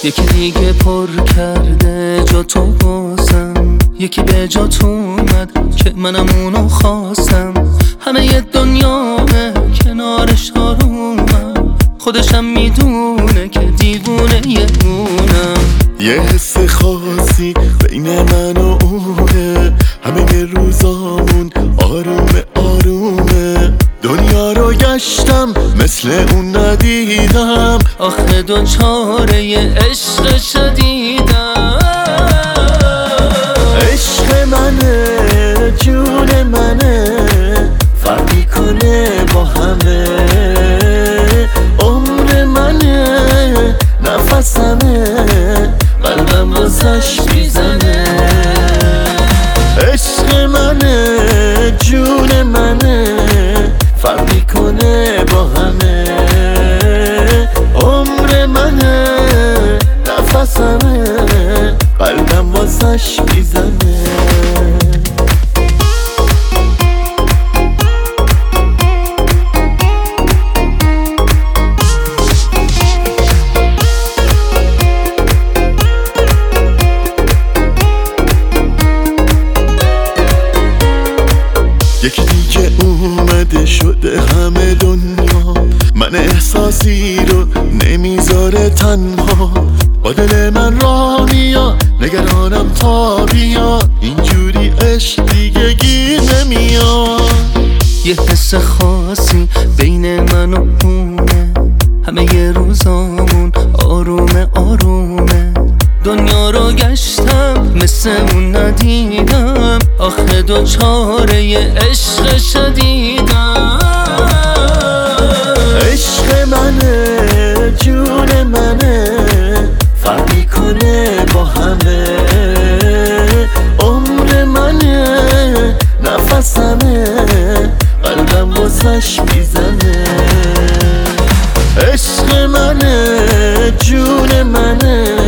یکی دیگه پر کرده جا تو بازم، یکی به جات اومد که منم اونو خواستم. همه ی دنیامه کنارش آرومم، خودشم میدونه که دیوونه یه اونم. یه حس خاصی بین من و اونه، همه ی روزامون آرومه آرومه. دنیا رو گشتم مثل اون ندیدم، آخه دوچاره ی عشق شدیدم. عشق منه جون منه، فرق میکنه با همه. عمر منه نفسمه، قلبم واسش میزنه. عشق منه جون منه، فرق میکنه با همه. عمر منه نفسمه، قلبم واسش میزنه. یکی دیگه اومده شده همه دنیا، من احساسی رو نمیذاره تنها. با دل من راه میاد نگرانم تا بیاد، اینجوری عشق دیگه گیر نمیاد. یه حس خاصی بین من و اونه، همه ی روزامون آرومه آرومه. دنیا رو گشتم مثل اون ندیدم، آخه دوچاره ی عشق شدیدم. عشق منه جون منه، فرق میکنه با همه. عمر منه نفسمه، قلبم واسش میزنه. عشق منه جون منه،